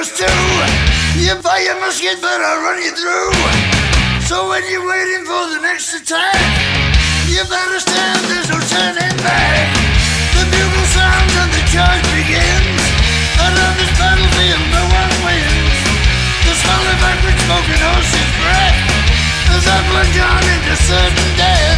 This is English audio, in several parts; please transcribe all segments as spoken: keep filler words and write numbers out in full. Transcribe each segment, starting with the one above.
us too. You fire musket, but I'll run you through. So when you're waiting for the next attack, you better stand, there's no turning back. The bugle sounds and the charge begins. And on this battlefield no one wins. The smell of backward smoking horse's breath as I plunge on into certain death.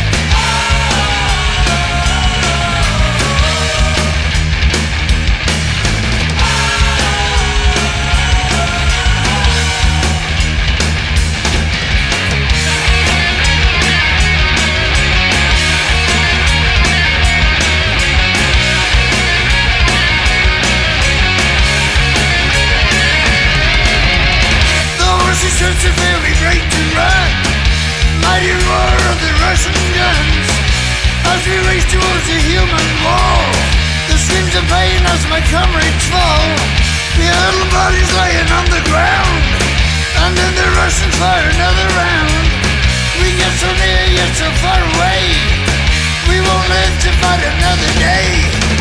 Such a very break to run. Mighty roar of the Russian guns as we race towards the human wall. The screams of pain as my comrades fall. The huddled bodies laying on the ground, and then the Russians fire another round. We get so near yet so far away. We won't live to fight another day.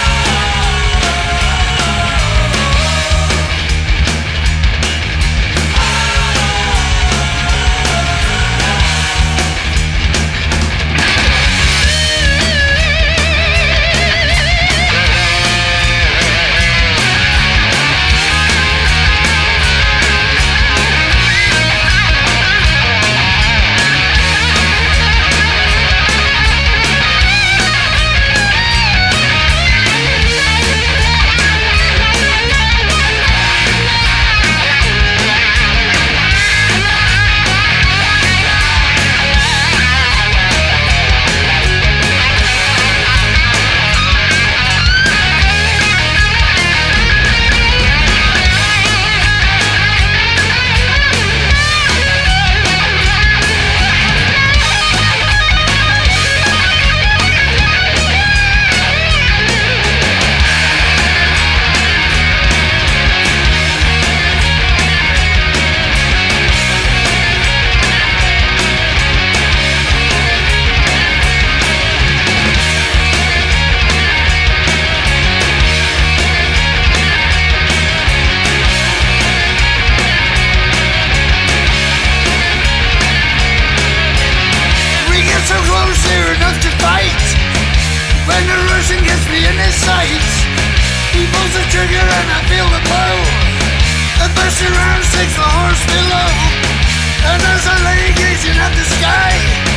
Enough to fight. When the Russian gets me in his sights, he pulls the trigger and I feel the blow. A burst around takes the horse below, and as I lay gazing at the sky,